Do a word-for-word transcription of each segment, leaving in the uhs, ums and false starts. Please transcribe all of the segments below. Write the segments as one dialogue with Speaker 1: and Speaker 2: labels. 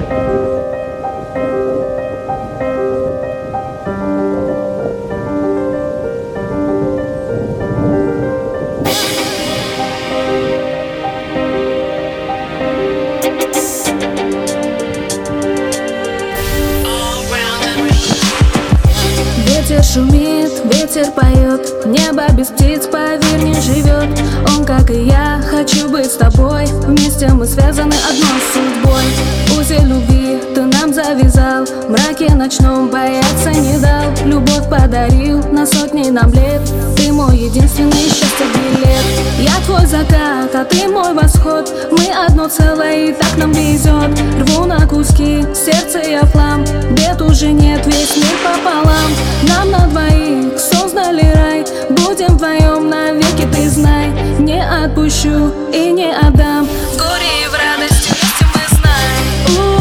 Speaker 1: Ветер шумит, ветер поет, небо без птиц, поверь, не живет. Он, как и я, хочу быть с тобой, вместе мы связаны одной судьбой. Узел любви ты нам завязал, в мраке ночном бояться не дал. Любовь подарил на сотни нам лет, ты мой единственный счастье билет. Я твой закат, а ты мой восход, мы одно целое и так нам везет. Рву на куски, сердце я в хлам, бед уже нет, весь мир пополам. Нам на двоих создали рай, будем вдвоем навеки, ты знай. Не отпущу и не отдам, в горе и в радости вместе мы знаем.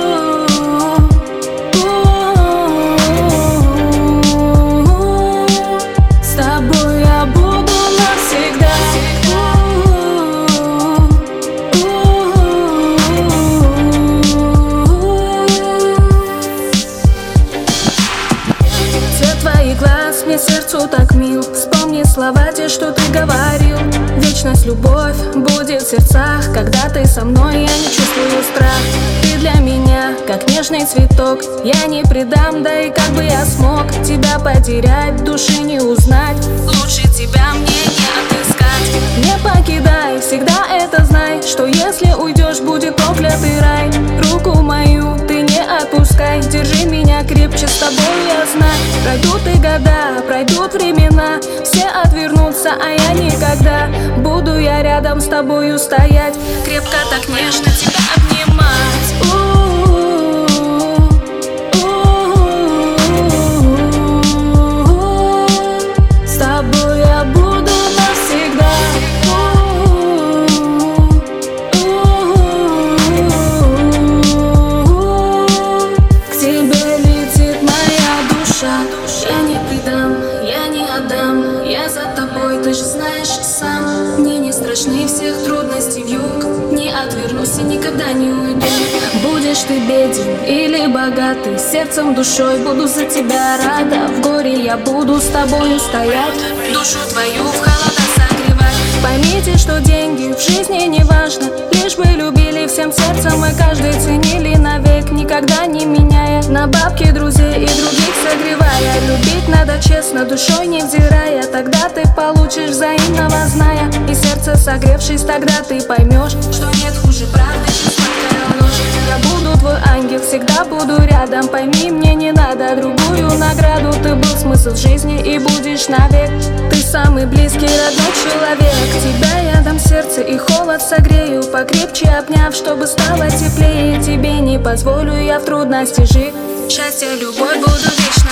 Speaker 1: С тобой я буду навсегда. Цвет твоих глаз мне сердцу так мил, вспомни слова те, что ты говорил. Вечность, любовь будет в сердцах, когда ты со мной, я не чувствую страх. Ты для меня, как нежный цветок, я не предам, да и как бы я смог тебя потерять, души не узнать. Лучше тебя мне не отыскать. Не покидай, всегда это знай, что если уйдешь, будет проклятый рай. Руку мою ты не отпускай, держи меня крепче, с тобой я знаю. Пройдут и года, пройдут времена, все отвернутся, а я никогда. Буду я рядом с тобою стоять, крепко так нежно тебя обнимать. С тобой я буду навсегда. К тебе летит моя душа, я не предам, я не отдам, я за тобой, ты же знаешь сам. Мне не страшны всех трудностей вьюг, не отвернусь и никогда не уйду. Будешь ты беден или богатый, сердцем, душой буду за тебя рада. В горе я буду с тобою стоять, душу твою в холода согревать. Поймите, что деньги в жизни не важно, лишь бы любили всем сердцем и каждый ценили навек, никогда не меняя на бабки, друзей и других согревая. Любить надо честно, душой невзирая, тогда ты получишь взаимного зная. И сердце согревшись, тогда ты поймешь, что нет хуже правды, чем сладкая ложь. Я буду твой ангел, всегда буду рядом, пойми, мне не надо другую награду. Ты был смысл жизни и будешь навек, ты самый близкий, родной человек. Тебя я дам сердце и холод согрею, покрепче обняв, чтобы стало теплее. Тебе не позволю я в трудности жить, счастье, любовь буду вечно.